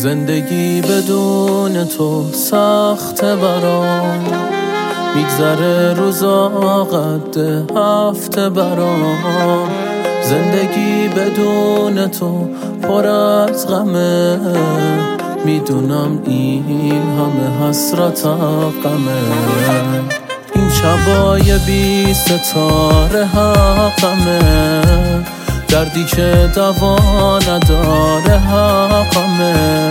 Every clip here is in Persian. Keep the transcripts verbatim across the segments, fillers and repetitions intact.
زندگی بدون تو سخته برام، میگذره روزا قد هفته برام. زندگی بدون تو پر از غمه، میدونم این همه حسرت غمه. این شبای بی ستاره حقمه، دردی که دوا نداره حقمه.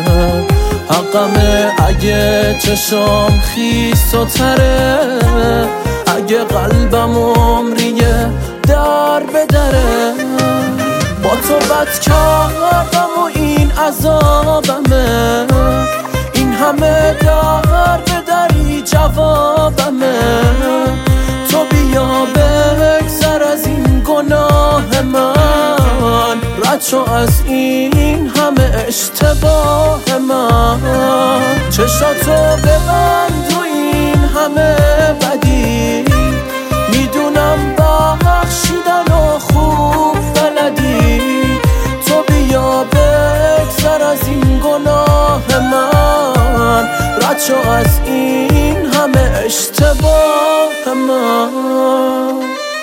حقمه اگه چشام خیس و تره، اگه قلبم عمریه در بدره. با تو بد کردم و این عذابمه، این همه در بدری جوابمه. تو بیا بگذر از این گناه من، رد شو از این همه اشتباه من. چشاتو ببند تو این همه بدی، میدونم بخشیدن و خوب بلدی. تو بیا بگذر از این گناه من، رد شو از این همه اشتباه من.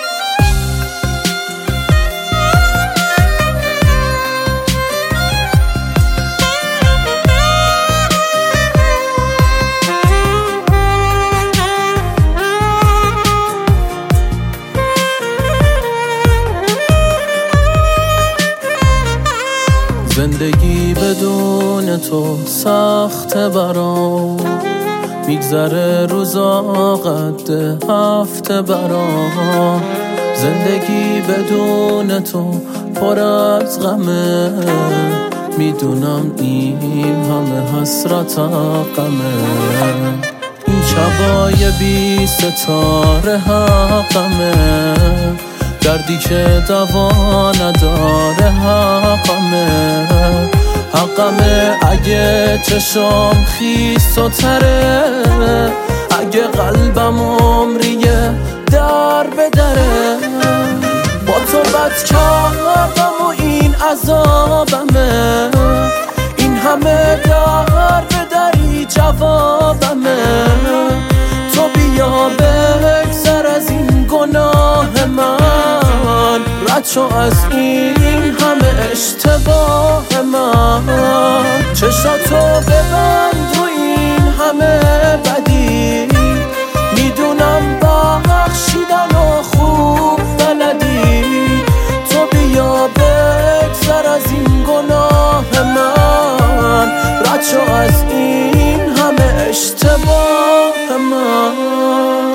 زندگی بدون تو سخته برام، میگذره روزا قد هفته برام. زندگی بدون تو پر از غمه، میدونم این همه حسرت غمه. این شبای بی ستاره حقمه، دردی که دوا نداره حقمه. حقمه اگه چشام خیس و تره، اگه قلبم عمریه در بدره. با تو بد کردم و این عذابمه، این همه در بدری جوابمه. تو بیا بگذر از این گناه من، رد شو از این همه اشتباه من. چشاتو ببند تو این همه بدی، میدونم بخشیدن و خوب بلدی. تو بیا بگذر از این گناه من، رد شو از این همه اشتباه من.